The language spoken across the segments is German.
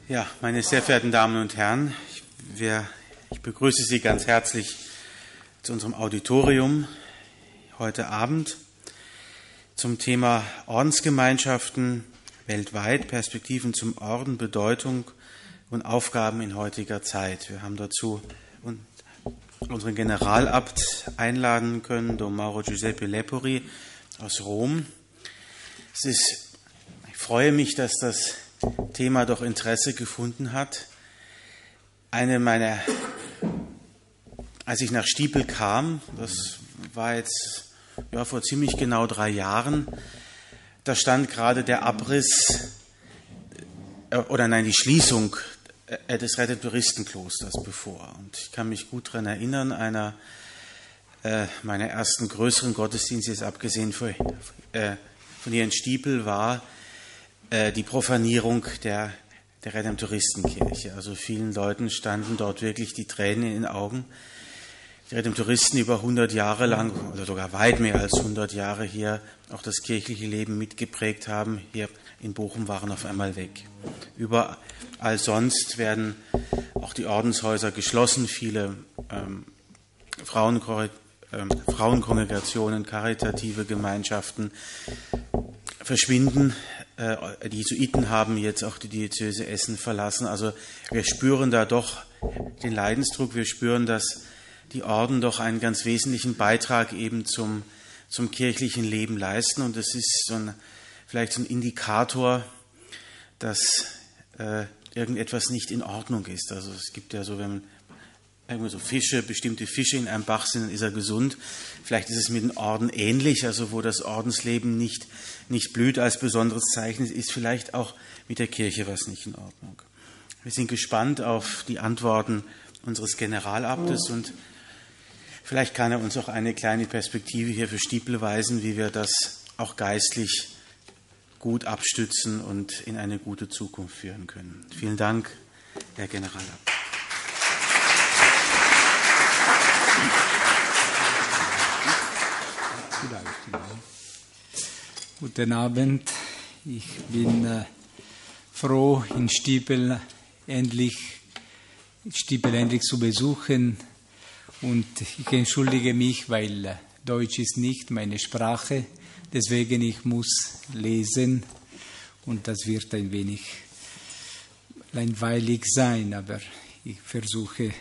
Ja, meine sehr verehrten Damen und Herren, ich begrüße Sie ganz herzlich zu unserem Auditorium heute Abend zum Thema Ordensgemeinschaften weltweit, Perspektiven zum Orden, Bedeutung und Aufgaben in heutiger Zeit. Wir haben dazu unseren Generalabt einladen können, Don Mauro Giuseppe Lepori aus Rom. Ich freue mich, dass das Thema doch Interesse gefunden hat. Als ich nach Stiepel kam, das war jetzt vor ziemlich genau 3 Jahren, da stand gerade der die Schließung des Redemptoristenklosters bevor. Und ich kann mich gut daran erinnern, einer meiner ersten größeren Gottesdienste, jetzt abgesehen von hier in Stiepel, war die Profanierung der Redemptoristenkirche. Also vielen Leuten standen dort wirklich die Tränen in den Augen. Die Redemptoristen über 100 Jahre lang, oder sogar weit mehr als 100 Jahre hier auch das kirchliche Leben mitgeprägt haben, hier in Bochum waren auf einmal weg. Überall sonst werden auch die Ordenshäuser geschlossen, viele Frauenkongregationen, karitative Gemeinschaften verschwinden. Die Jesuiten haben jetzt auch die Diözese Essen verlassen. Also wir spüren da doch den Leidensdruck, wir spüren, dass die Orden doch einen ganz wesentlichen Beitrag eben zum kirchlichen Leben leisten. Und es ist vielleicht so ein Indikator, dass irgendetwas nicht in Ordnung ist. Also es gibt ja so, wenn man irgendwie so bestimmte Fische in einem Bach sind, dann ist er gesund. Vielleicht ist es mit den Orden ähnlich, also wo das Ordensleben nicht blüht als besonderes Zeichen, ist vielleicht auch mit der Kirche was nicht in Ordnung. Wir sind gespannt auf die Antworten unseres Generalabtes und vielleicht kann er uns auch eine kleine Perspektive hier für Stiepel weisen, wie wir das auch geistlich gut abstützen und in eine gute Zukunft führen können. Vielen Dank, Herr Generalabt. Guten Abend. Ich bin froh, Stiepel endlich zu besuchen. Und ich entschuldige mich, weil Deutsch ist nicht meine Sprache. Deswegen ich muss lesen. Und das wird ein wenig langweilig sein, aber ich versuche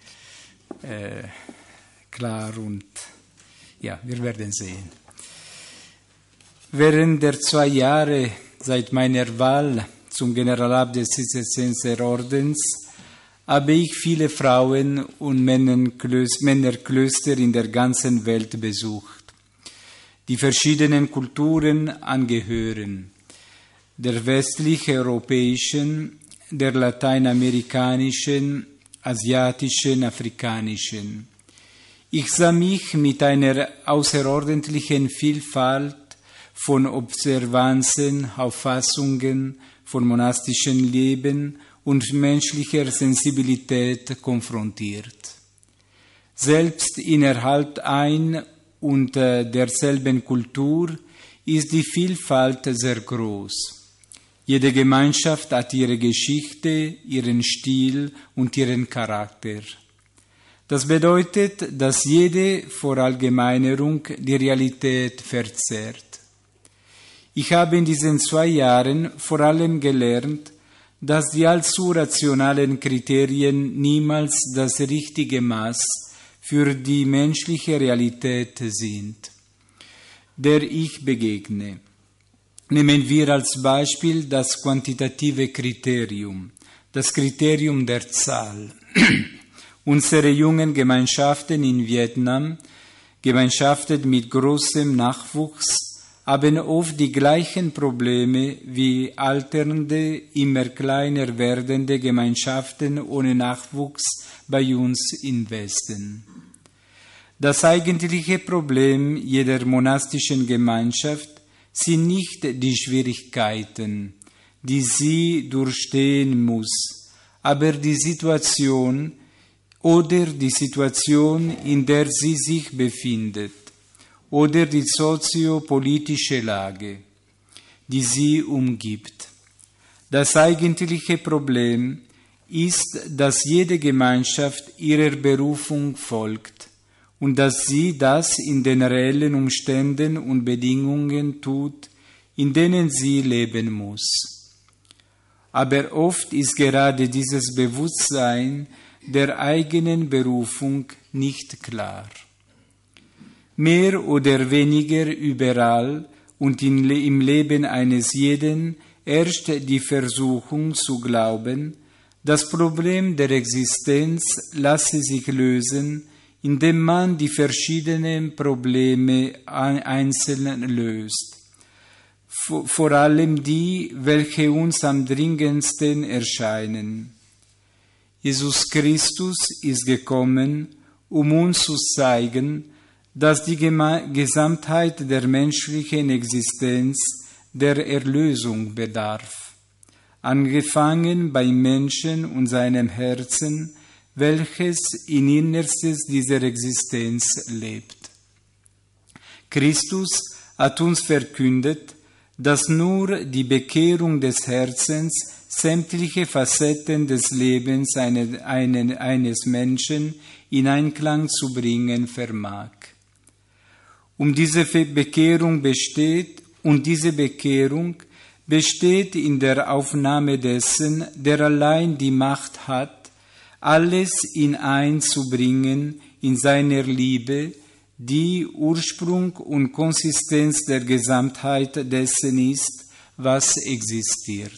klar und ja, wir werden sehen. Während der 2 Jahre seit meiner Wahl zum Generalabt des Zisterzienserordens habe ich viele Frauen- und Männerklöster in der ganzen Welt besucht, die verschiedenen Kulturen angehören, der westlich-europäischen, der lateinamerikanischen, asiatischen, afrikanischen. Ich sah mich mit einer außerordentlichen Vielfalt von Observanzen, Auffassungen, von monastischem Leben und menschlicher Sensibilität konfrontiert. Selbst innerhalb ein und derselben Kultur ist die Vielfalt sehr groß. Jede Gemeinschaft hat ihre Geschichte, ihren Stil und ihren Charakter. Das bedeutet, dass jede Verallgemeinerung die Realität verzerrt. Ich habe in diesen 2 Jahren vor allem gelernt, dass die allzu rationalen Kriterien niemals das richtige Maß für die menschliche Realität sind, der ich begegne. Nehmen wir als Beispiel das quantitative Kriterium, das Kriterium der Zahl. Unsere jungen Gemeinschaften in Vietnam, Gemeinschaften mit großem Nachwuchs, haben oft die gleichen Probleme wie alternde, immer kleiner werdende Gemeinschaften ohne Nachwuchs bei uns im Westen. Das eigentliche Problem jeder monastischen Gemeinschaft sind nicht die Schwierigkeiten, die sie durchstehen muss, aber die Situation, in der sie sich befindet, oder die soziopolitische Lage, die sie umgibt. Das eigentliche Problem ist, dass jede Gemeinschaft ihrer Berufung folgt und dass sie das in den reellen Umständen und Bedingungen tut, in denen sie leben muss. Aber oft ist gerade dieses Bewusstsein der eigenen Berufung nicht klar. Mehr oder weniger überall und im Leben eines jeden herrscht die Versuchung zu glauben, das Problem der Existenz lasse sich lösen, indem man die verschiedenen Probleme einzeln löst. Vor allem die, welche uns am dringendsten erscheinen. Jesus Christus ist gekommen, um uns zu zeigen, dass die Gesamtheit der menschlichen Existenz der Erlösung bedarf, angefangen beim Menschen und seinem Herzen, welches in Innerstes dieser Existenz lebt. Christus hat uns verkündet, dass nur die Bekehrung des Herzens sämtliche Facetten des Lebens eines Menschen in Einklang zu bringen vermag. Diese Bekehrung besteht in der Aufnahme dessen, der allein die Macht hat, alles in eins zu bringen in seiner Liebe, die Ursprung und Konsistenz der Gesamtheit dessen ist, was existiert.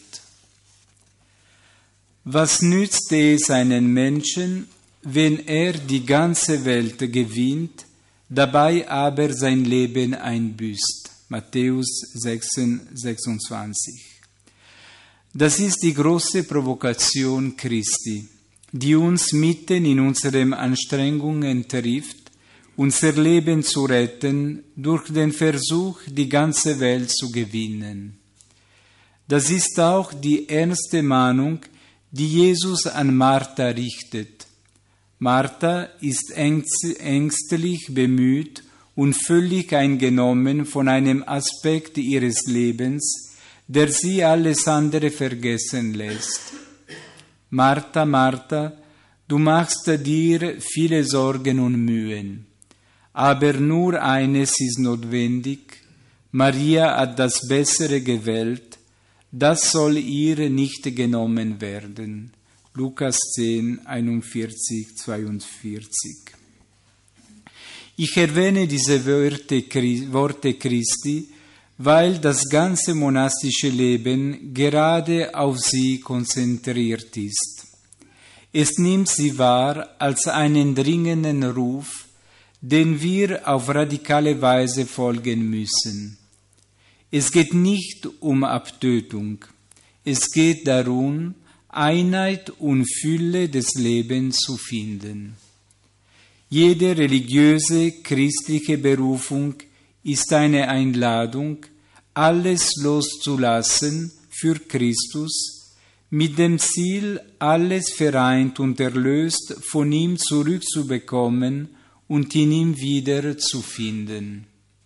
Was nützt es einem Menschen, wenn er die ganze Welt gewinnt, dabei aber sein Leben einbüßt? Matthäus 6,26. Das ist die große Provokation Christi, die uns mitten in unseren Anstrengungen trifft, unser Leben zu retten durch den Versuch, die ganze Welt zu gewinnen. Das ist auch die ernste Mahnung, die Jesus an Martha richtet. Martha ist ängstlich bemüht und völlig eingenommen von einem Aspekt ihres Lebens, der sie alles andere vergessen lässt. Martha, Martha, du machst dir viele Sorgen und Mühen, aber nur eines ist notwendig. Maria hat das Bessere gewählt, das soll ihr nicht genommen werden. Lukas 10, 41, 42. Ich erwähne diese Worte Christi, weil das ganze monastische Leben gerade auf sie konzentriert ist. Es nimmt sie wahr als einen dringenden Ruf, den wir auf radikale Weise folgen müssen. Es geht nicht um Abtötung, es geht darum, Einheit und Fülle des Lebens zu finden. Jede religiöse, christliche Berufung ist eine Einladung, alles loszulassen für Christus, mit dem Ziel, alles vereint und erlöst von ihm zurückzubekommen und in ihm wieder zu finden.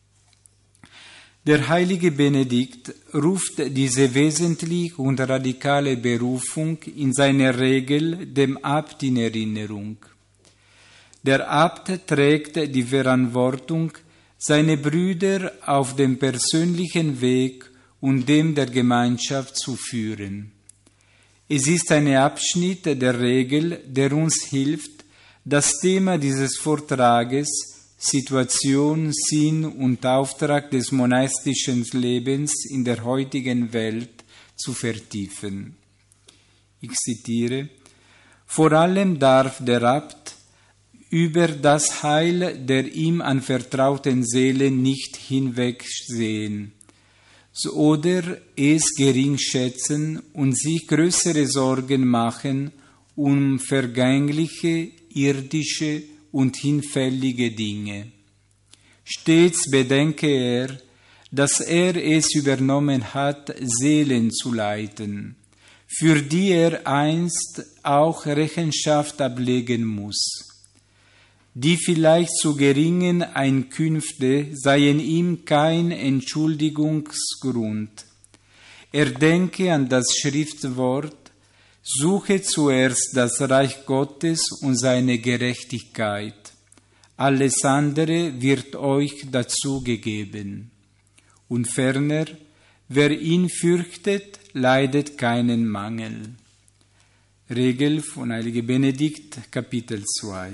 Der heilige Benedikt ruft diese wesentliche und radikale Berufung in seiner Regel dem Abt in Erinnerung. Der Abt trägt die Verantwortung, seine Brüder auf dem persönlichen Weg und dem der Gemeinschaft zu führen. Es ist ein Abschnitt der Regel, der uns hilft, das Thema dieses Vortrages, Situation, Sinn und Auftrag des monastischen Lebens in der heutigen Welt, zu vertiefen. Ich zitiere: Vor allem darf der Abt über das Heil der ihm anvertrauten Seelen nicht hinwegsehen oder es gering schätzen und sich größere Sorgen machen um vergängliche, irdische und hinfällige Dinge. Stets bedenke er, dass er es übernommen hat, Seelen zu leiten, für die er einst auch Rechenschaft ablegen muss. Die vielleicht zu geringen Einkünfte seien ihm kein Entschuldigungsgrund. Er denke an das Schriftwort: Suche zuerst das Reich Gottes und seine Gerechtigkeit. Alles andere wird euch dazu gegeben. Und ferner: Wer ihn fürchtet, leidet keinen Mangel. Regel von Heilige Benedikt, Kapitel 2.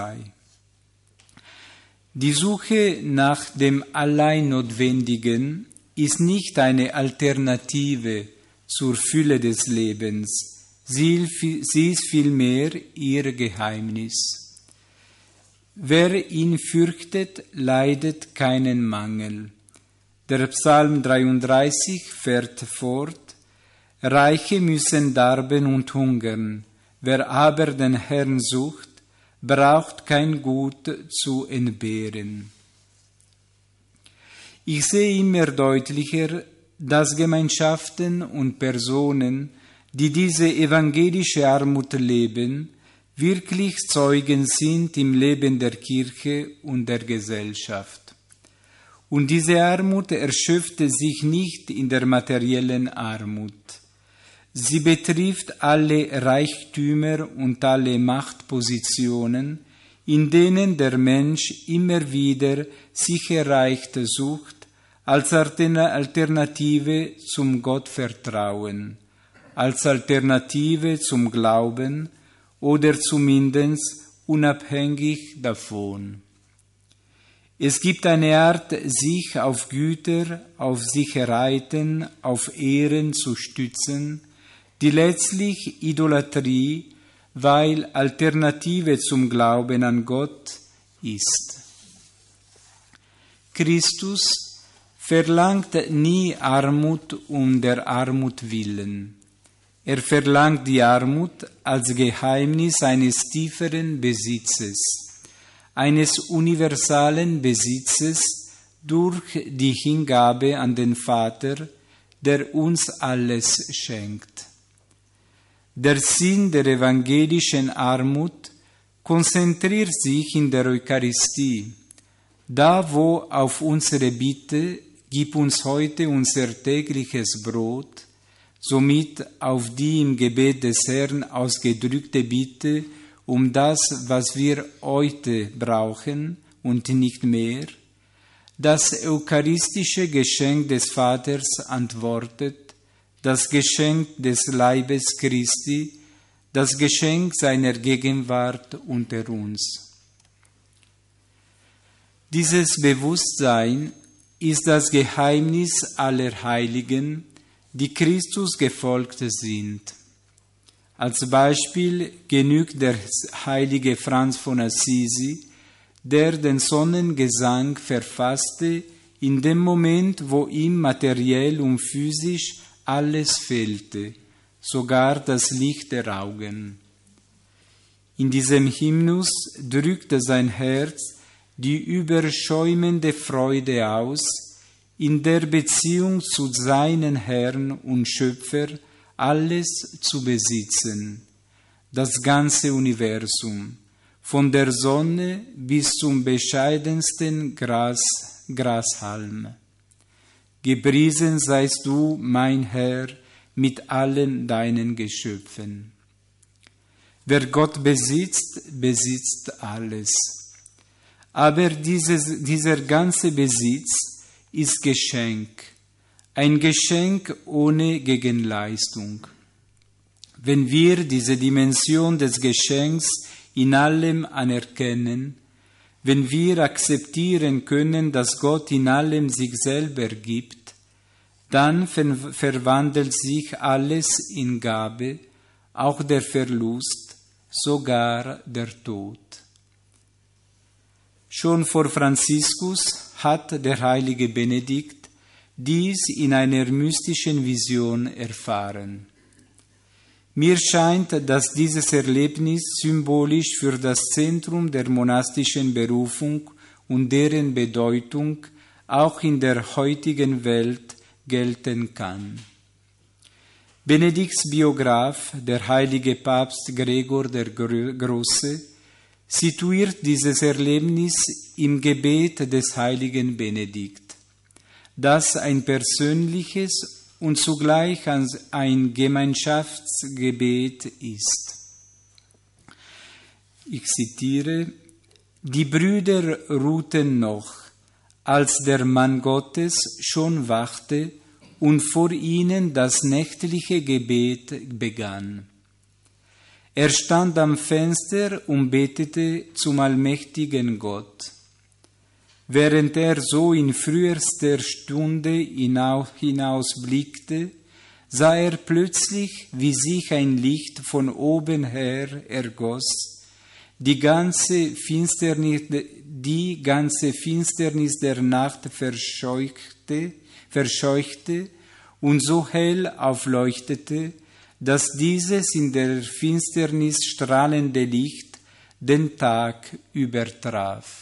Die Suche nach dem allein Notwendigen ist nicht eine Alternative zur Fülle des Lebens. Sie ist vielmehr ihr Geheimnis. Wer ihn fürchtet, leidet keinen Mangel. Der Psalm 33 fährt fort: Reiche müssen darben und hungern, wer aber den Herrn sucht, braucht kein Gut zu entbehren. Ich sehe immer deutlicher, dass Gemeinschaften und Personen, die diese evangelische Armut leben, wirklich Zeugen sind im Leben der Kirche und der Gesellschaft. Und diese Armut erschöpfte sich nicht in der materiellen Armut. Sie betrifft alle Reichtümer und alle Machtpositionen, in denen der Mensch immer wieder Sicherheit sucht, als Alternative zum Gottvertrauen, als Alternative zum Glauben oder zumindest unabhängig davon. Es gibt eine Art, sich auf Güter, auf Sicherheiten, auf Ehren zu stützen, die letztlich Idolatrie, weil Alternative zum Glauben an Gott ist. Christus verlangt nie Armut um der Armut willen. Er verlangt die Armut als Geheimnis eines tieferen Besitzes, eines universalen Besitzes durch die Hingabe an den Vater, der uns alles schenkt. Der Sinn der evangelischen Armut konzentriert sich in der Eucharistie, da wo auf unsere Bitte, gib uns heute unser tägliches Brot, somit auf die im Gebet des Herrn ausgedrückte Bitte um das, was wir heute brauchen und nicht mehr, das eucharistische Geschenk des Vaters antwortet, das Geschenk des Leibes Christi, das Geschenk seiner Gegenwart unter uns. Dieses Bewusstsein ist das Geheimnis aller Heiligen, die Christus gefolgt sind. Als Beispiel genügt der heilige Franz von Assisi, der den Sonnengesang verfasste in dem Moment, wo ihm materiell und physisch alles fehlte, sogar das Licht der Augen. In diesem Hymnus drückte sein Herz die überschäumende Freude aus, in der Beziehung zu seinem Herrn und Schöpfer alles zu besitzen, das ganze Universum, von der Sonne bis zum bescheidensten Grashalm. Gepriesen seist du, mein Herr, mit allen deinen Geschöpfen. Wer Gott besitzt, besitzt alles. Aber dieser ganze Besitz ist Geschenk, ein Geschenk ohne Gegenleistung. Wenn wir diese Dimension des Geschenks in allem anerkennen, wenn wir akzeptieren können, dass Gott in allem sich selber gibt, dann verwandelt sich alles in Gabe, auch der Verlust, sogar der Tod. Schon vor Franziskus hat der heilige Benedikt dies in einer mystischen Vision erfahren. Mir scheint, dass dieses Erlebnis symbolisch für das Zentrum der monastischen Berufung und deren Bedeutung auch in der heutigen Welt gelten kann. Benedikts Biograf, der heilige Papst Gregor der Große, situiert dieses Erlebnis im Gebet des heiligen Benedikt, das ein persönliches und zugleich ein Gemeinschaftsgebet ist. Ich zitiere: Die Brüder ruhten noch, als der Mann Gottes schon wachte und vor ihnen das nächtliche Gebet begann. Er stand am Fenster und betete zum allmächtigen Gott. Während er so in frühester Stunde hinausblickte, sah er plötzlich, wie sich ein Licht von oben her ergoss, die ganze Finsternis der Nacht verscheuchte und so hell aufleuchtete, dass dieses in der Finsternis strahlende Licht den Tag übertraf.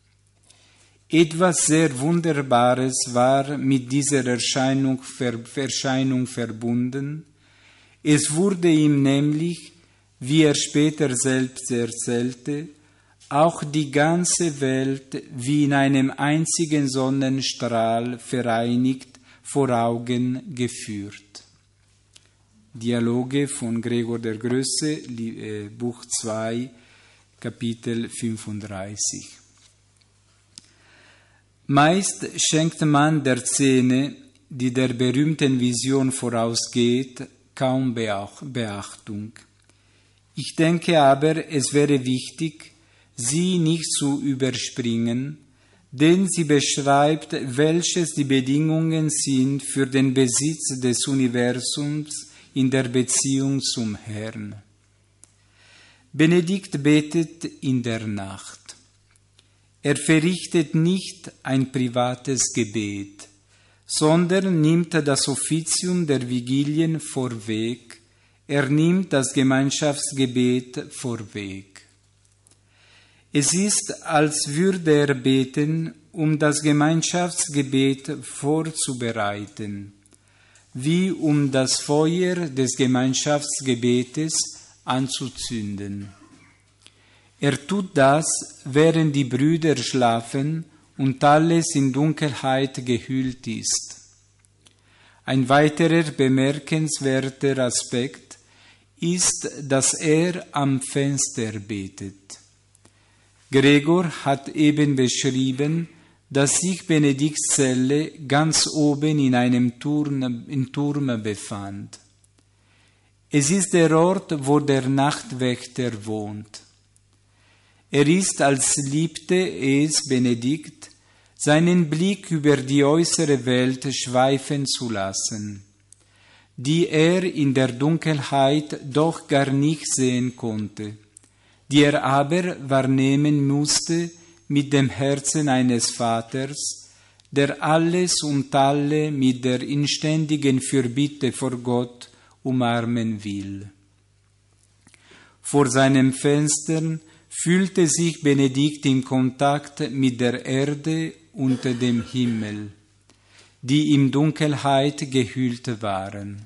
Etwas sehr Wunderbares war mit dieser Erscheinung verbunden. Es wurde ihm nämlich, wie er später selbst erzählte, auch die ganze Welt wie in einem einzigen Sonnenstrahl vereinigt vor Augen geführt. Dialoge von Gregor der Größe, Buch 2, Kapitel 35. Meist schenkt man der Szene, die der berühmten Vision vorausgeht, kaum Beachtung. Ich denke aber, es wäre wichtig, sie nicht zu überspringen, denn sie beschreibt, welches die Bedingungen sind für den Besitz des Universums in der Beziehung zum Herrn. Benedikt betet in der Nacht. Er verrichtet nicht ein privates Gebet, sondern nimmt das Offizium der Vigilien vorweg, er nimmt das Gemeinschaftsgebet vorweg. Es ist, als würde er beten, um das Gemeinschaftsgebet vorzubereiten, wie um das Feuer des Gemeinschaftsgebetes anzuzünden. Er tut das, während die Brüder schlafen und alles in Dunkelheit gehüllt ist. Ein weiterer bemerkenswerter Aspekt ist, dass er am Fenster betet. Gregor hat eben beschrieben, dass sich Benedikts Zelle ganz oben in einem Turm befand. Es ist der Ort, wo der Nachtwächter wohnt. Er ist, als liebte es Benedikt, seinen Blick über die äußere Welt schweifen zu lassen, die er in der Dunkelheit doch gar nicht sehen konnte, die er aber wahrnehmen musste mit dem Herzen eines Vaters, der alles und alle mit der inständigen Fürbitte vor Gott umarmen will. Vor seinem Fenster fühlte sich Benedikt in Kontakt mit der Erde und dem Himmel, die in Dunkelheit gehüllt waren.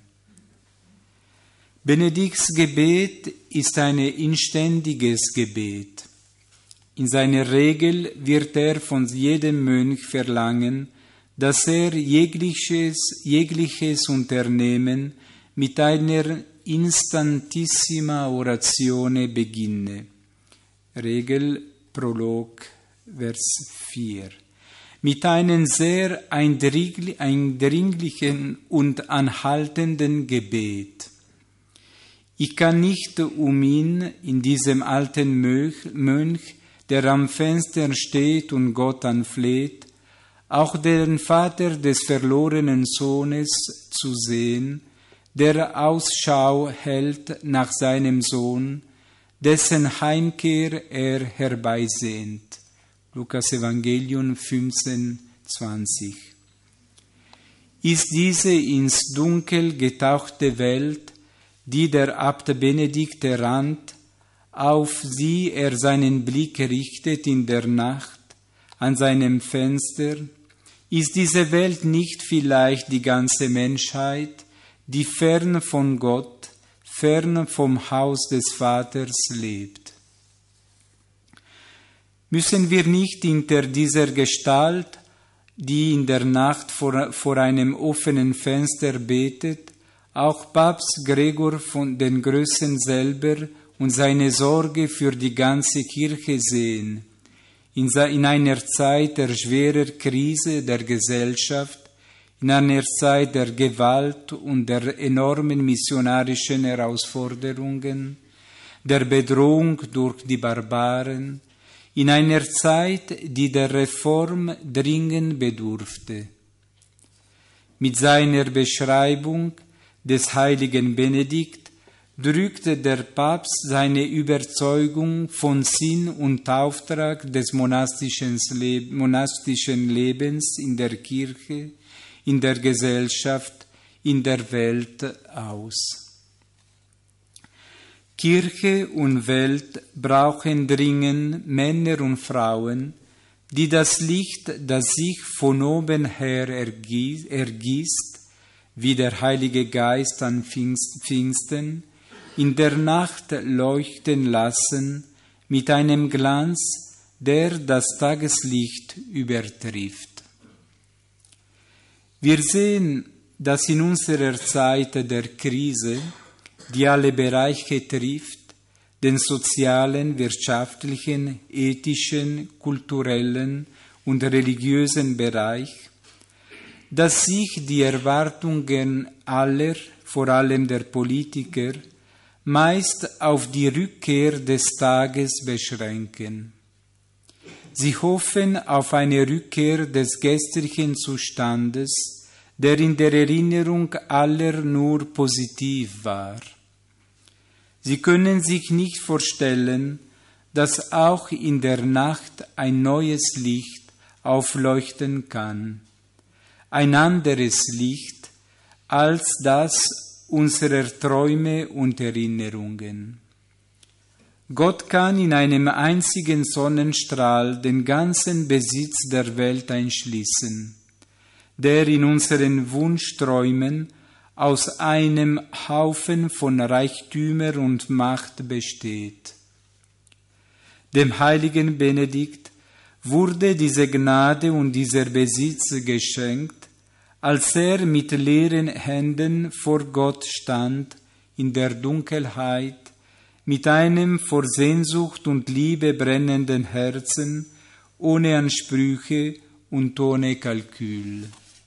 Benedikts Gebet ist ein inständiges Gebet. In seiner Regel wird er von jedem Mönch verlangen, dass er jegliches Unternehmen mit einer instantissima Oratione beginne. Regel, Prolog, Vers 4. Mit einem sehr eindringlichen und anhaltenden Gebet. Ich kann nicht um ihn, in diesem alten Mönch, der am Fenster steht und Gott anfleht, auch den Vater des verlorenen Sohnes zu sehen, der Ausschau hält nach seinem Sohn, dessen Heimkehr er herbeisehnt. Lukas Evangelium 15, 20. Ist diese ins Dunkel getauchte Welt, die der Abt Benedikt errannt, auf sie er seinen Blick richtet in der Nacht, an seinem Fenster, ist diese Welt nicht vielleicht die ganze Menschheit, die fern von Gott, fern vom Haus des Vaters lebt? Müssen wir nicht hinter dieser Gestalt die in der Nacht vor einem offenen Fenster betet, auch Papst Gregor von den Größen selber und seine Sorge für die ganze Kirche sehen. In einer Zeit der schweren Krise der Gesellschaft, in einer Zeit der Gewalt und der enormen missionarischen Herausforderungen, der Bedrohung durch die Barbaren, in einer Zeit, die der Reform dringend bedurfte. Mit seiner Beschreibung des heiligen Benedikt drückte der Papst seine Überzeugung von Sinn und Auftrag des monastischen Lebens in der Kirche, in der Gesellschaft, in der Welt aus. Kirche und Welt brauchen dringend Männer und Frauen, die das Licht, das sich von oben her ergießt, wie der Heilige Geist an Pfingsten, in der Nacht leuchten lassen mit einem Glanz, der das Tageslicht übertrifft. Wir sehen, dass in unserer Zeit der Krise, die alle Bereiche trifft, den sozialen, wirtschaftlichen, ethischen, kulturellen und religiösen Bereich, dass sich die Erwartungen aller, vor allem der Politiker, meist auf die Rückkehr des Tages beschränken. Sie hoffen auf eine Rückkehr des gestrigen Zustandes, der in der Erinnerung aller nur positiv war. Sie können sich nicht vorstellen, dass auch in der Nacht ein neues Licht aufleuchten kann, ein anderes Licht als das unserer Träume und Erinnerungen. Gott kann in einem einzigen Sonnenstrahl den ganzen Besitz der Welt einschließen, der in unseren Wunschträumen aus einem Haufen von Reichtümer und Macht besteht. Dem heiligen Benedikt wurde diese Gnade und dieser Besitz geschenkt, als er mit leeren Händen vor Gott stand, in der Dunkelheit, mit einem vor Sehnsucht und Liebe brennenden Herzen, ohne Ansprüche und ohne Kalkül.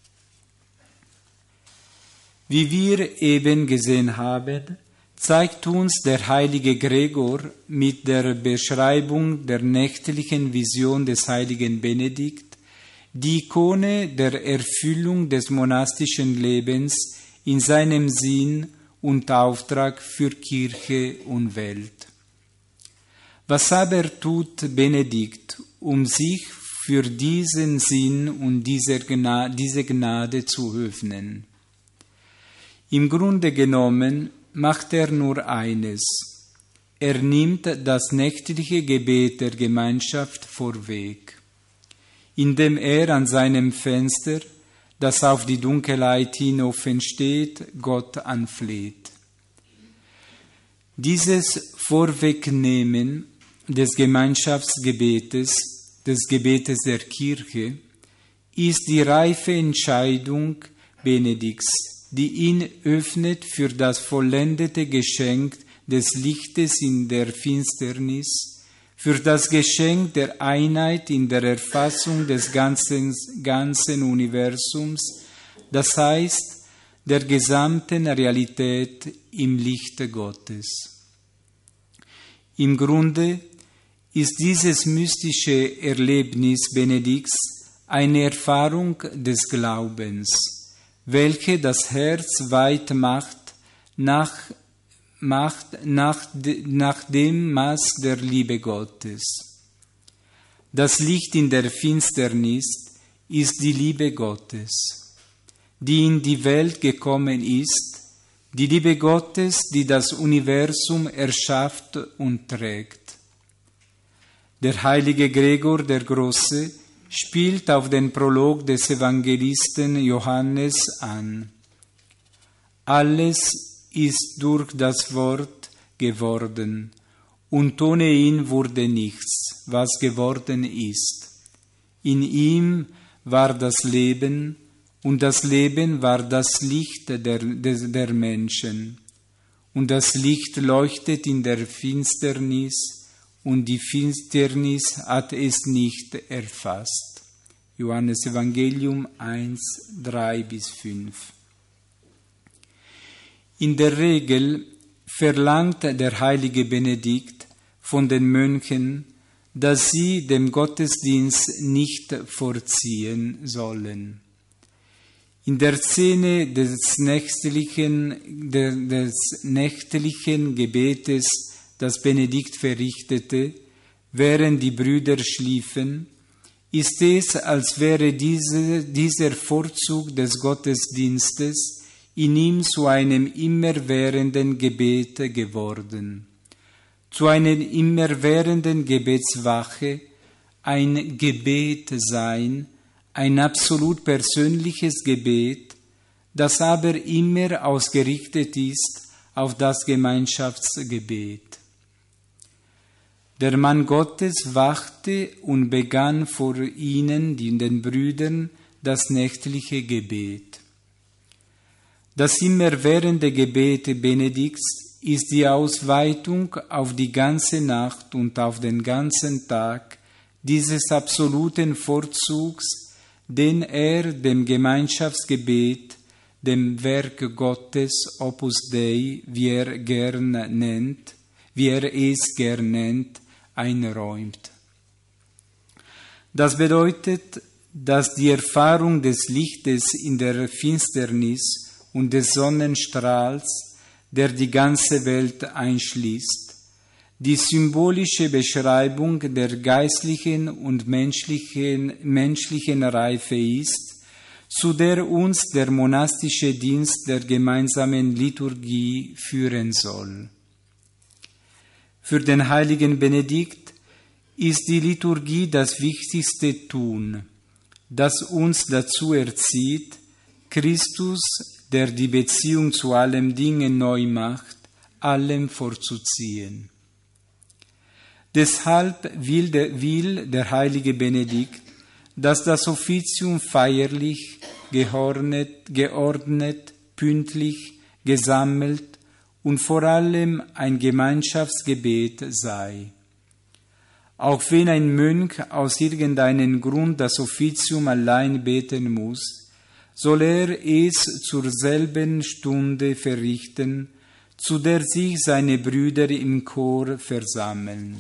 Wie wir eben gesehen haben, zeigt uns der heilige Gregor mit der Beschreibung der nächtlichen Vision des heiligen Benedikt die Ikone der Erfüllung des monastischen Lebens in seinem Sinn und Auftrag für Kirche und Welt. Was aber tut Benedikt, um sich für diesen Sinn und diese Gnade zu öffnen? Im Grunde genommen macht er nur eines. Er nimmt das nächtliche Gebet der Gemeinschaft vorweg, indem er an seinem Fenster, das auf die Dunkelheit hin offen steht, Gott anfleht. Dieses Vorwegnehmen des Gemeinschaftsgebetes, des Gebetes der Kirche, ist die reife Entscheidung Benedikts, die ihn öffnet für das vollendete Geschenk des Lichtes in der Finsternis, für das Geschenk der Einheit in der Erfassung des ganzen Universums, das heißt der gesamten Realität im Lichte Gottes. Im Grunde ist dieses mystische Erlebnis Benedikts eine Erfahrung des Glaubens, welche das Herz weit macht nach dem Maß der Liebe Gottes. Das Licht in der Finsternis ist die Liebe Gottes, die in die Welt gekommen ist, die Liebe Gottes, die das Universum erschafft und trägt. Der heilige Gregor der Große spielt auf den Prolog des Evangelisten Johannes an. Alles ist durch das Wort geworden, und ohne ihn wurde nichts, was geworden ist. In ihm war das Leben, und das Leben war das Licht der Menschen. Und das Licht leuchtet in der Finsternis, und die Finsternis hat es nicht erfasst. Johannes Evangelium 1, 3-5. In der Regel verlangt der heilige Benedikt von den Mönchen, dass sie den Gottesdienst nicht vorziehen sollen. In der Szene des nächtlichen Gebetes, das Benedikt verrichtete, während die Brüder schliefen, ist es, als wäre dieser Vorzug des Gottesdienstes in ihm zu einem immerwährenden Gebet geworden, zu einer immerwährenden Gebetswache, ein Gebet sein, ein absolut persönliches Gebet, das aber immer ausgerichtet ist auf das Gemeinschaftsgebet. Der Mann Gottes wachte und begann vor ihnen, den Brüdern, das nächtliche Gebet. Das immerwährende Gebet Benedikts ist die Ausweitung auf die ganze Nacht und auf den ganzen Tag dieses absoluten Vorzugs, den er dem Gemeinschaftsgebet, dem Werk Gottes, Opus Dei, wie er es gern nennt, einräumt. Das bedeutet, dass die Erfahrung des Lichtes in der Finsternis und des Sonnenstrahls, der die ganze Welt einschließt, die symbolische Beschreibung der geistlichen und menschlichen Reife ist, zu der uns der monastische Dienst der gemeinsamen Liturgie führen soll. Für den heiligen Benedikt ist die Liturgie das wichtigste Tun, das uns dazu erzieht, Christus, der die Beziehung zu allen Dingen neu macht, allem vorzuziehen. Deshalb will der heilige Benedikt, dass das Offizium feierlich, geordnet, pünktlich, gesammelt und vor allem ein Gemeinschaftsgebet sei. Auch wenn ein Mönch aus irgendeinem Grund das Offizium allein beten muss, soll er es zur selben Stunde verrichten, zu der sich seine Brüder im Chor versammeln.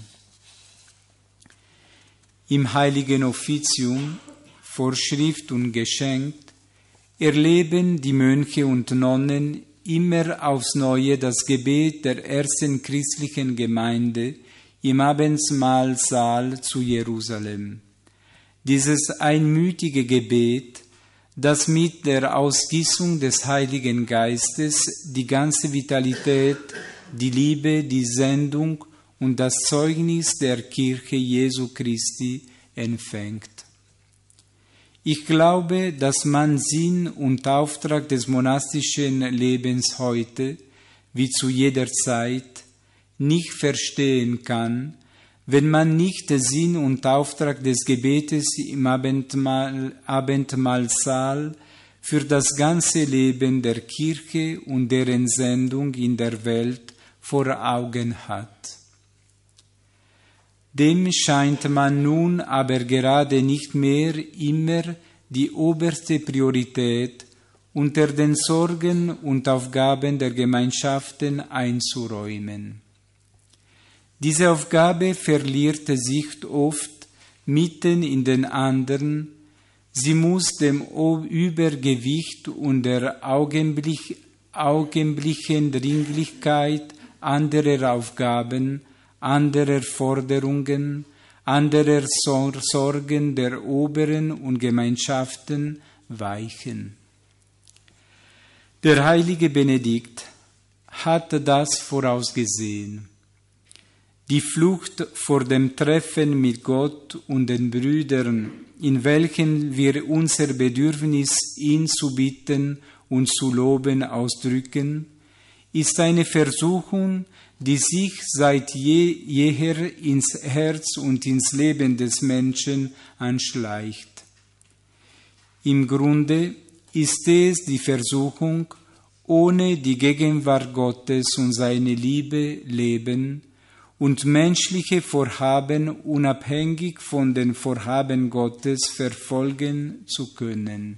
Im heiligen Offizium, Vorschrift und geschenkt, erleben die Mönche und Nonnen immer aufs Neue das Gebet der ersten christlichen Gemeinde im Abendmahlsaal zu Jerusalem. Dieses einmütige Gebet, das mit der Ausgießung des Heiligen Geistes die ganze Vitalität, die Liebe, die Sendung und das Zeugnis der Kirche Jesu Christi empfängt. Ich glaube, dass man Sinn und Auftrag des monastischen Lebens heute, wie zu jeder Zeit, nicht verstehen kann, wenn man nicht den Sinn und Auftrag des Gebetes im Abendmahlsaal für das ganze Leben der Kirche und deren Sendung in der Welt vor Augen hat. Dem scheint man nun aber gerade nicht mehr immer die oberste Priorität unter den Sorgen und Aufgaben der Gemeinschaften einzuräumen. Diese Aufgabe verliert sich oft mitten in den anderen. Sie muss dem Übergewicht und der augenblicklichen Dringlichkeit anderer Aufgaben, anderer Forderungen, anderer Sorgen der Oberen und Gemeinschaften weichen. Der heilige Benedikt hat das vorausgesehen. Die Flucht vor dem Treffen mit Gott und den Brüdern, in welchen wir unser Bedürfnis, ihn zu bitten und zu loben, ausdrücken, ist eine Versuchung, die sich seit jeher ins Herz und ins Leben des Menschen anschleicht. Im Grunde ist es die Versuchung, ohne die Gegenwart Gottes und seine Liebe leben und menschliche Vorhaben unabhängig von den Vorhaben Gottes verfolgen zu können.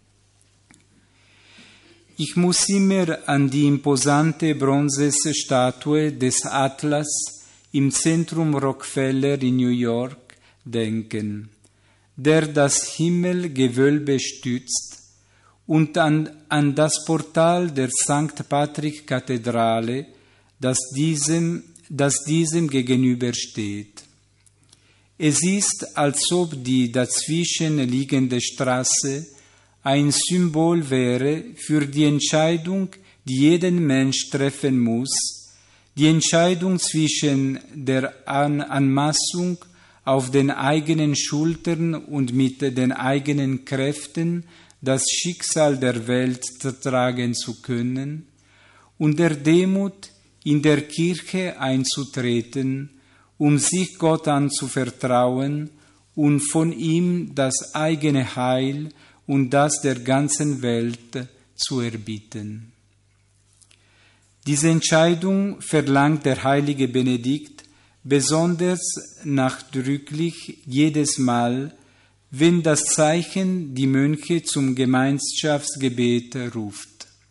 Ich muss immer an die imposante Bronzestatue des Atlas im Zentrum Rockefeller in New York denken, der das Himmelgewölbe stützt, und an das Portal der St. Patrick-Kathedrale, das diesem gegenübersteht. Es ist, als ob die dazwischen liegende Straße ein Symbol wäre für die Entscheidung, die jeden Mensch treffen muss, die Entscheidung zwischen der Anmaßung auf den eigenen Schultern und mit den eigenen Kräften das Schicksal der Welt tragen zu können, und der Demut, in der Kirche einzutreten, um sich Gott anzuvertrauen und von ihm das eigene Heil und das der ganzen Welt zu erbitten. Diese Entscheidung verlangt der heilige Benedikt besonders nachdrücklich jedes Mal, wenn das Zeichen die Mönche zum Gemeinschaftsgebet ruft.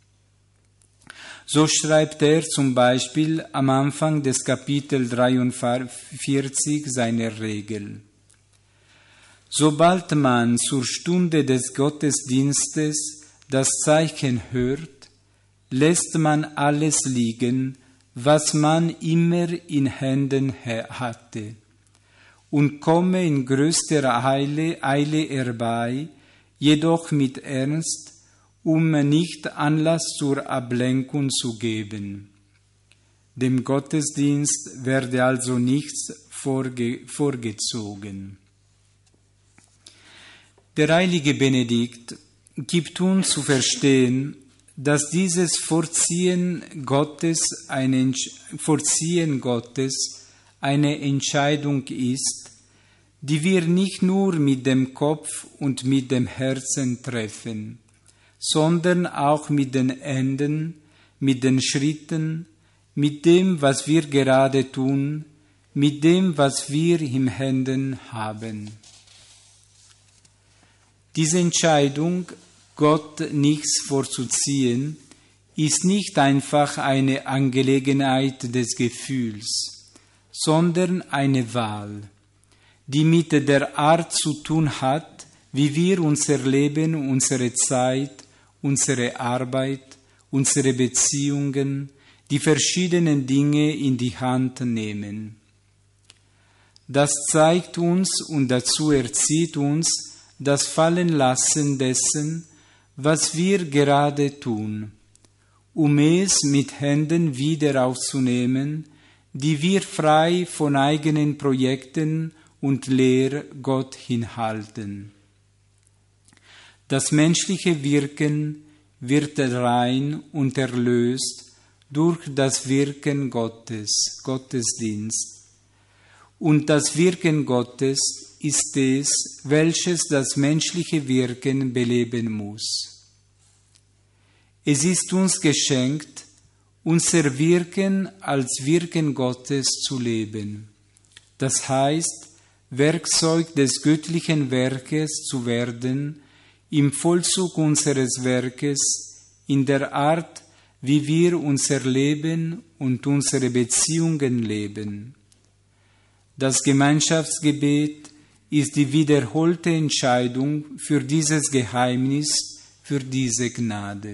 So schreibt er zum Beispiel am Anfang des Kapitel 43 seiner Regel. Sobald man zur Stunde des Gottesdienstes das Zeichen hört, lässt man alles liegen, was man immer in Händen hatte, und komme in größter Eile herbei, jedoch mit Ernst, um nicht Anlass zur Ablenkung zu geben. Dem Gottesdienst werde also nichts vorgezogen. Der heilige Benedikt gibt uns zu verstehen, dass dieses Vorziehen Gottes eine Entscheidung ist, die wir nicht nur mit dem Kopf und mit dem Herzen treffen, sondern auch mit den Händen, mit den Schritten, mit dem, was wir gerade tun, mit dem, was wir in Händen haben. Diese Entscheidung, Gott nichts vorzuziehen, ist nicht einfach eine Angelegenheit des Gefühls, sondern eine Wahl, die mit der Art zu tun hat, wie wir unser Leben, unsere Zeit, unsere Arbeit, unsere Beziehungen, die verschiedenen Dinge in die Hand nehmen. Das zeigt uns und dazu erzieht uns das Fallenlassen dessen, was wir gerade tun, um es mit Händen wieder aufzunehmen, die wir frei von eigenen Projekten und Lehr Gott hinhalten. Das menschliche Wirken wird rein und erlöst durch das Wirken Gottes, Gottesdienst. Und das Wirken Gottes ist es, welches das menschliche Wirken beleben muss. Es ist uns geschenkt, unser Wirken als Wirken Gottes zu leben. Das heißt, Werkzeug des göttlichen Werkes zu werden, im Vollzug unseres Werkes, in der Art, wie wir unser Leben und unsere Beziehungen leben. Das Gemeinschaftsgebet ist die wiederholte Entscheidung für dieses Geheimnis, für diese Gnade.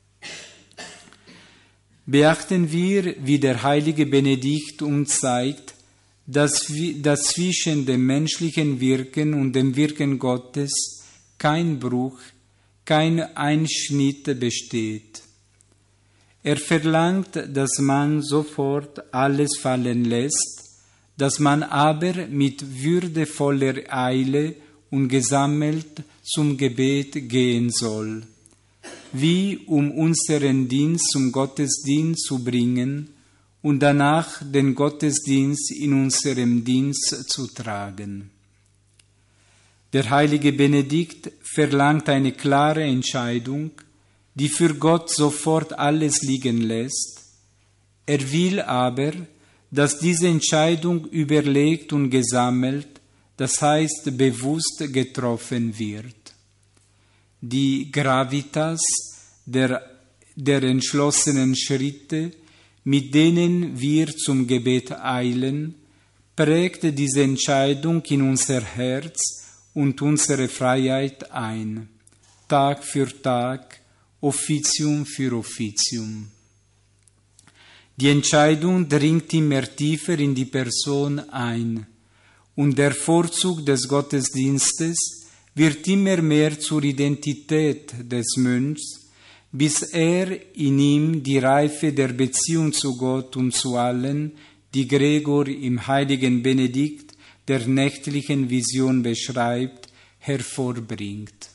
Beachten wir, wie der heilige Benedikt uns zeigt, dass zwischen dem menschlichen Wirken und dem Wirken Gottes kein Bruch, kein Einschnitt besteht. Er verlangt, dass man sofort alles fallen lässt, dass man aber mit würdevoller Eile und gesammelt zum Gebet gehen soll, wie um unseren Dienst zum Gottesdienst zu bringen und danach den Gottesdienst in unserem Dienst zu tragen. Der heilige Benedikt verlangt eine klare Entscheidung, die für Gott sofort alles liegen lässt. Er will aber, dass diese Entscheidung überlegt und gesammelt, das heißt bewusst getroffen wird. Die Gravitas der entschlossenen Schritte, mit denen wir zum Gebet eilen, prägt diese Entscheidung in unser Herz und unsere Freiheit ein, Tag für Tag, Offizium für Offizium. Die Entscheidung dringt immer tiefer in die Person ein und der Vorzug des Gottesdienstes wird immer mehr zur Identität des Mönchs, bis er in ihm die Reife der Beziehung zu Gott und zu allen, die Gregor im heiligen Benedikt der nächtlichen Vision beschreibt, hervorbringt.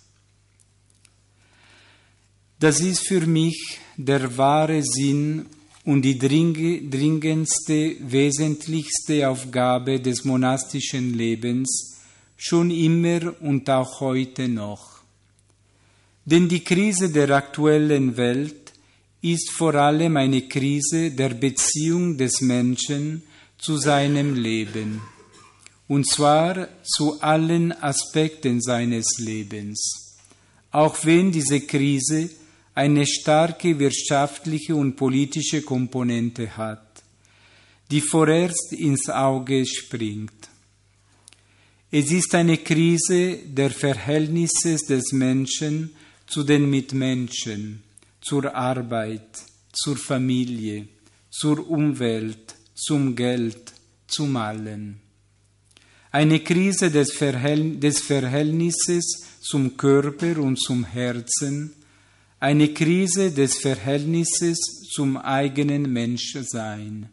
Das ist für mich der wahre Sinn und die dringendste, wesentlichste Aufgabe des monastischen Lebens, schon immer und auch heute noch. Denn die Krise der aktuellen Welt ist vor allem eine Krise der Beziehung des Menschen zu seinem Leben, und zwar zu allen Aspekten seines Lebens, auch wenn diese Krise eine starke wirtschaftliche und politische Komponente hat, die vorerst ins Auge springt. Es ist eine Krise der Verhältnisse des Menschen zu den Mitmenschen, zur Arbeit, zur Familie, zur Umwelt, zum Geld, zum Allen. Eine Krise des Verhältnisses zum Körper und zum Herzen, eine Krise des Verhältnisses zum eigenen Menschsein.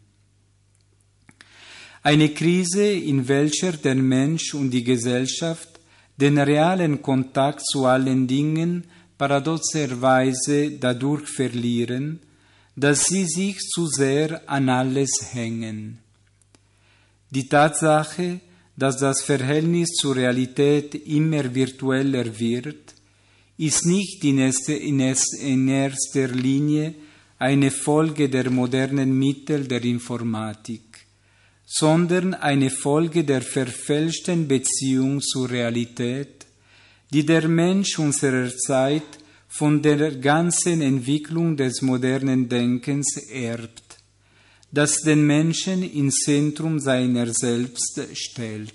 Eine Krise, in welcher der Mensch und die Gesellschaft den realen Kontakt zu allen Dingen paradoxerweise dadurch verlieren, dass sie sich zu sehr an alles hängen. Die Tatsache, dass das Verhältnis zur Realität immer virtueller wird, ist nicht in erster Linie eine Folge der modernen Mittel der Informatik, sondern eine Folge der verfälschten Beziehung zur Realität, die der Mensch unserer Zeit von der ganzen Entwicklung des modernen Denkens erbt, das den Menschen ins Zentrum seiner selbst stellt.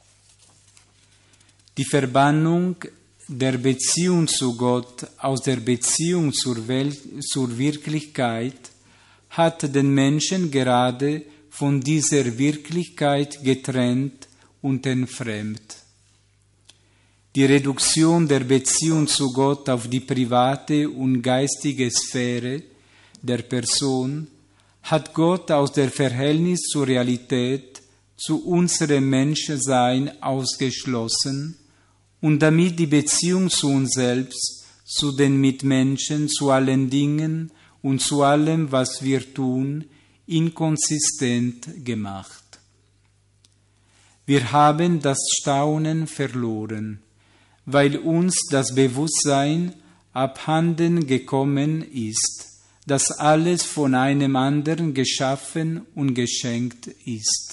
Die Verbannung der Beziehung zu Gott aus der Beziehung zur Wirklichkeit hat den Menschen gerade von dieser Wirklichkeit getrennt und entfremdet. Die Reduktion der Beziehung zu Gott auf die private und geistige Sphäre der Person hat Gott aus dem Verhältnis zur Realität, zu unserem Menschsein ausgeschlossen und damit die Beziehung zu uns selbst, zu den Mitmenschen, zu allen Dingen und zu allem, was wir tun, inkonsistent gemacht. Wir haben das Staunen verloren, weil uns das Bewusstsein abhanden gekommen ist, dass alles von einem anderen geschaffen und geschenkt ist.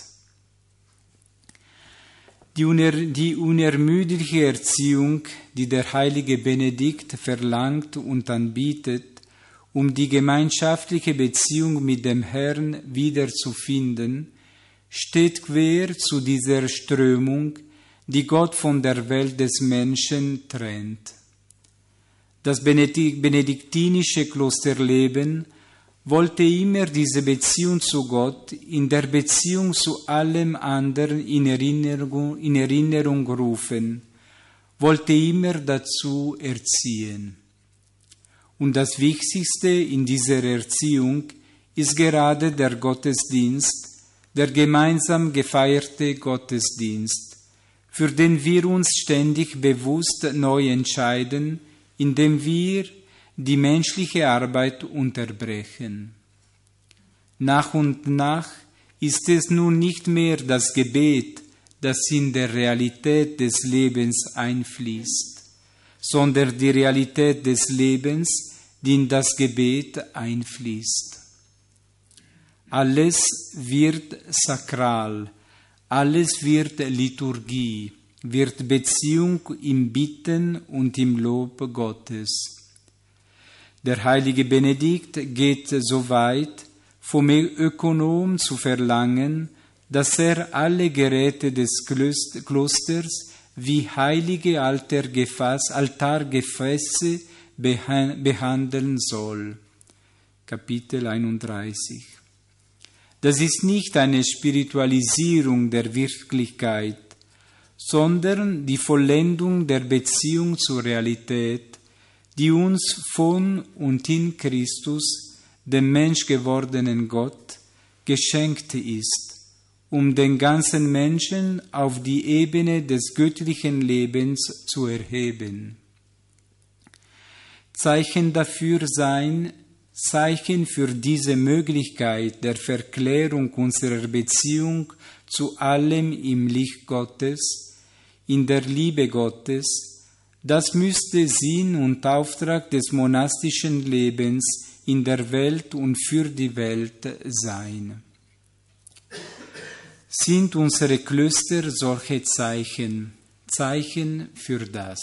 Die unermüdliche Erziehung, die der heilige Benedikt verlangt und anbietet, um die gemeinschaftliche Beziehung mit dem Herrn wiederzufinden, steht quer zu dieser Strömung, die Gott von der Welt des Menschen trennt. Das benediktinische Klosterleben wollte immer diese Beziehung zu Gott in der Beziehung zu allem anderen in Erinnerung rufen, wollte immer dazu erziehen. Und das Wichtigste in dieser Erziehung ist gerade der Gottesdienst, der gemeinsam gefeierte Gottesdienst, für den wir uns ständig bewusst neu entscheiden, indem wir die menschliche Arbeit unterbrechen. Nach und nach ist es nun nicht mehr das Gebet, das in der Realität des Lebens einfließt, sondern die Realität des Lebens, die in das Gebet einfließt. Alles wird sakral, alles wird Liturgie, wird Beziehung im Bitten und im Lob Gottes. Der heilige Benedikt geht so weit, vom Ökonom zu verlangen, dass er alle Geräte des Klosters wie heilige Altargefäße behandeln soll. Kapitel 31. Das ist nicht eine Spiritualisierung der Wirklichkeit, sondern die Vollendung der Beziehung zur Realität, die uns von und in Christus, dem menschgewordenen Gott, geschenkt ist, um den ganzen Menschen auf die Ebene des göttlichen Lebens zu erheben. Zeichen dafür sein, Zeichen für diese Möglichkeit der Verklärung unserer Beziehung zu allem im Licht Gottes, in der Liebe Gottes, das müsste Sinn und Auftrag des monastischen Lebens in der Welt und für die Welt sein. Sind unsere Klöster solche Zeichen für das?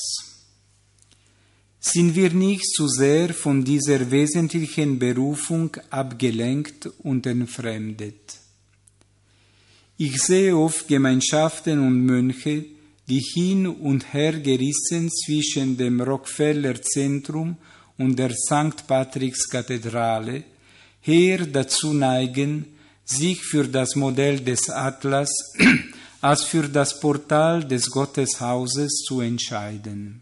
Sind wir nicht zu sehr von dieser wesentlichen Berufung abgelenkt und entfremdet? Ich sehe oft Gemeinschaften und Mönche, die hin und her gerissen zwischen dem Rockefeller Zentrum und der St. Patricks Kathedrale eher dazu neigen, sich für das Modell des Atlas als für das Portal des Gotteshauses zu entscheiden.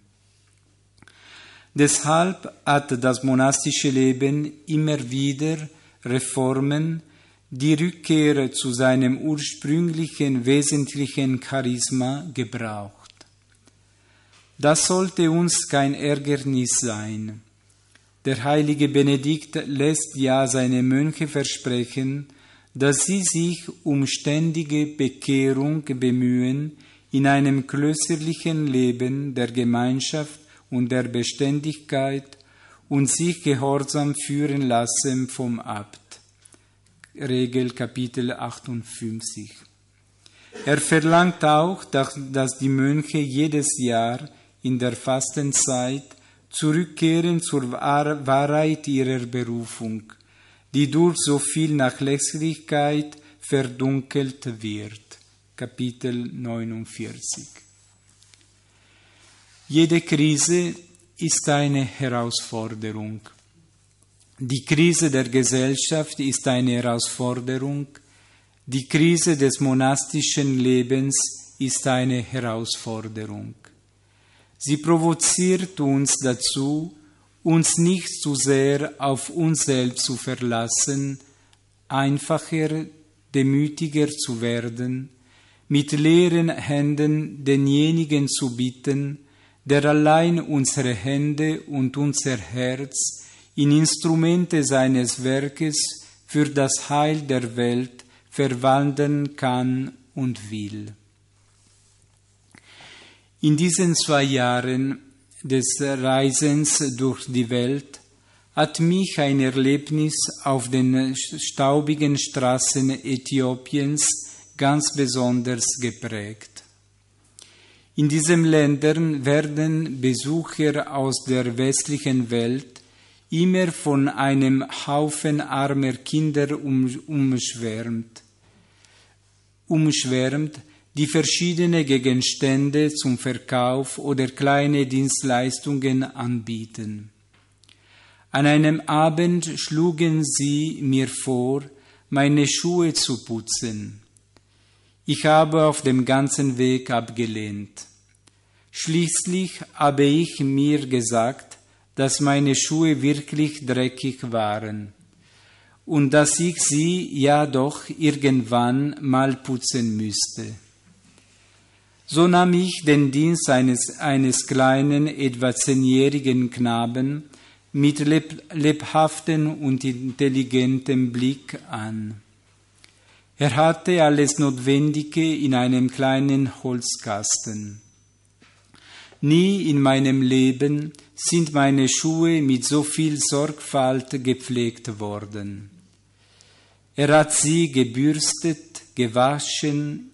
Deshalb hat das monastische Leben immer wieder Reformen, die Rückkehr zu seinem ursprünglichen wesentlichen Charisma gebraucht. Das sollte uns kein Ärgernis sein. Der heilige Benedikt lässt ja seine Mönche versprechen, dass sie sich um ständige Bekehrung bemühen in einem klösterlichen Leben der Gemeinschaft und der Beständigkeit und sich gehorsam führen lassen vom Abt. Regel Kapitel 58. Er verlangt auch, dass die Mönche jedes Jahr in der Fastenzeit zurückkehren zur Wahrheit ihrer Berufung, die durch so viel Nachlässigkeit verdunkelt wird. Kapitel 49. Jede Krise ist eine Herausforderung. Die Krise der Gesellschaft ist eine Herausforderung. Die Krise des monastischen Lebens ist eine Herausforderung. Sie provoziert uns dazu, uns nicht zu sehr auf uns selbst zu verlassen, einfacher, demütiger zu werden, mit leeren Händen denjenigen zu bitten, der allein unsere Hände und unser Herz in Instrumente seines Werkes für das Heil der Welt verwandeln kann und will. In diesen 2 Jahren des Reisens durch die Welt hat mich ein Erlebnis auf den staubigen Straßen Äthiopiens ganz besonders geprägt. In diesen Ländern werden Besucher aus der westlichen Welt immer von einem Haufen armer Kinder umschwärmt, die verschiedene Gegenstände zum Verkauf oder kleine Dienstleistungen anbieten. An einem Abend schlugen sie mir vor, meine Schuhe zu putzen. Ich habe auf dem ganzen Weg abgelehnt. Schließlich habe ich mir gesagt, dass meine Schuhe wirklich dreckig waren und dass ich sie ja doch irgendwann mal putzen müsste. So nahm ich den Dienst eines kleinen, etwa 10-jährigen Knaben mit lebhaftem und intelligentem Blick an. Er hatte alles Notwendige in einem kleinen Holzkasten. Nie in meinem Leben sind meine Schuhe mit so viel Sorgfalt gepflegt worden. Er hat sie gebürstet, gewaschen,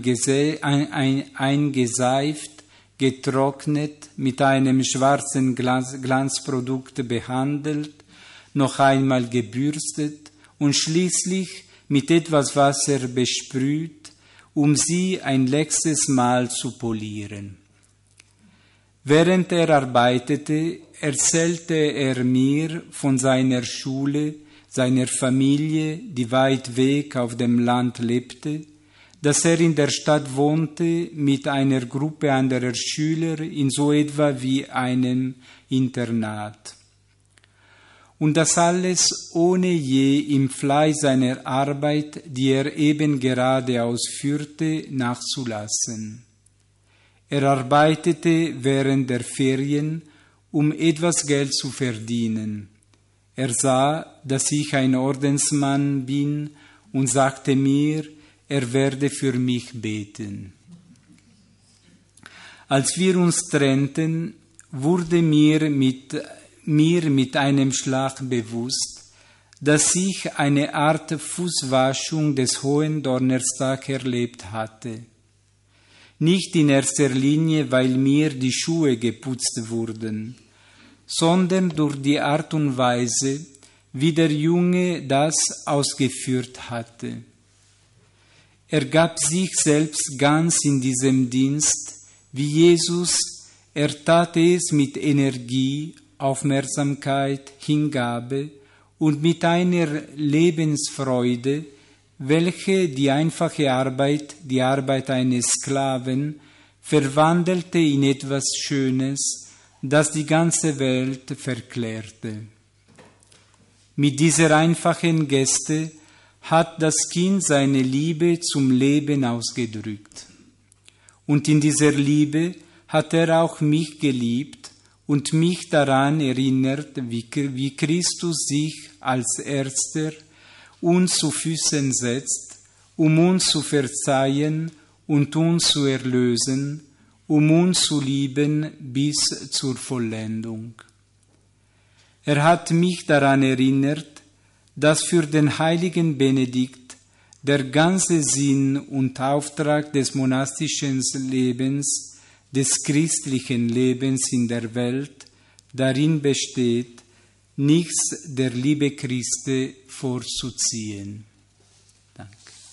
eingeseift, getrocknet, mit einem schwarzen Glanzprodukt behandelt, noch einmal gebürstet und schließlich mit etwas Wasser besprüht, um sie ein letztes Mal zu polieren. Während er arbeitete, erzählte er mir von seiner Schule, seiner Familie, die weit weg auf dem Land lebte, dass er in der Stadt wohnte mit einer Gruppe anderer Schüler in so etwa wie einem Internat. Und das alles ohne je im Fleiß seiner Arbeit, die er eben gerade ausführte, nachzulassen. Er arbeitete während der Ferien, um etwas Geld zu verdienen. Er sah, dass ich ein Ordensmann bin und sagte mir, er werde für mich beten. Als wir uns trennten, wurde mir mit einem Schlag bewusst, dass ich eine Art Fußwaschung des Hohen Donnerstag erlebt hatte. Nicht in erster Linie, weil mir die Schuhe geputzt wurden, sondern durch die Art und Weise, wie der Junge das ausgeführt hatte. Er gab sich selbst ganz in diesem Dienst, wie Jesus, er tat es mit Energie, Aufmerksamkeit, Hingabe und mit einer Lebensfreude, welche die einfache Arbeit, die Arbeit eines Sklaven, verwandelte in etwas Schönes, das die ganze Welt verklärte. Mit dieser einfachen Geste hat das Kind seine Liebe zum Leben ausgedrückt. Und in dieser Liebe hat er auch mich geliebt und mich daran erinnert, wie Christus sich als Erster uns zu Füßen setzt, um uns zu verzeihen und uns zu erlösen, um uns zu lieben bis zur Vollendung. Er hat mich daran erinnert, dass für den heiligen Benedikt der ganze Sinn und Auftrag des monastischen Lebens, des christlichen Lebens in der Welt darin besteht, nichts der Liebe Christi vorzuziehen. Danke.